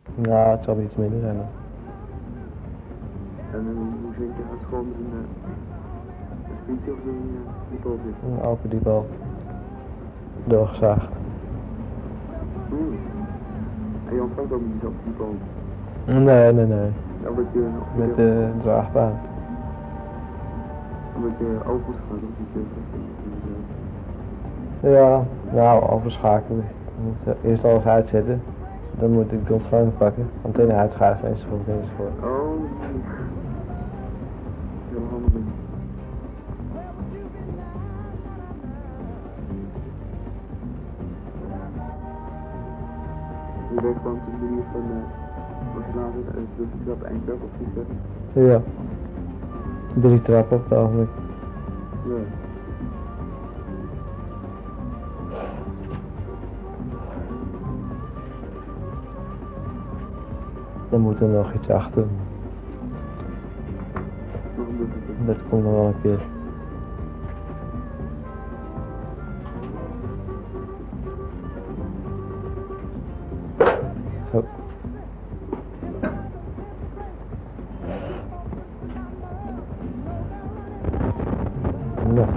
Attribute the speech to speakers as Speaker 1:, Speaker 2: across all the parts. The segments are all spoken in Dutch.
Speaker 1: Ja, het zal wel iets minder zijn dan.
Speaker 2: En hoe zit je het gewoon met een speedje of een diepel zitten?
Speaker 1: Een open diepel. Doorgezaagd.
Speaker 2: En je ontvangt ook niet diezelfde diepel?
Speaker 1: Nee, nee, nee.
Speaker 2: Omdat je...
Speaker 1: Met de draagbaan.
Speaker 2: Omdat je overigens gaat of niet?
Speaker 1: Ja, nou, overschakelen. Je moet eerst alles uitzetten. Dan moet ik de ontvanger pakken. Antenne uitschuiven enzovoort.
Speaker 2: Oh, heel handig. Je weet gewoon op de manier van als je later de trap eindtrap of iets zet.
Speaker 1: Ja. 3 trappen op het ogenblik.
Speaker 2: Ja.
Speaker 1: Dan moet er nog iets achter.
Speaker 2: Nog een beetje.
Speaker 1: Dat komt nog wel een keer. Zo. Nou.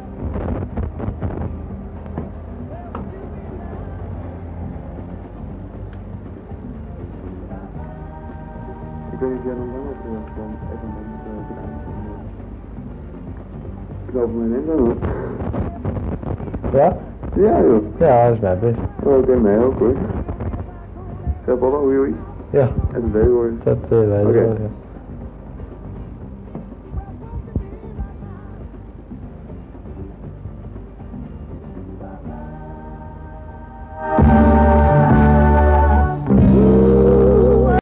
Speaker 2: Ik weet niet of jij nog langer hebt dan even met het einde van de... Ik hoop mijn neem dan hoor.
Speaker 1: Ja?
Speaker 2: Ja joh.
Speaker 1: Ja, dat is mijn best.
Speaker 2: Oké, mij ook hoor. Zeg Bollo, hoe joh?
Speaker 1: Ja.
Speaker 2: En de B hoor.
Speaker 1: Dat weet ik wel, ja.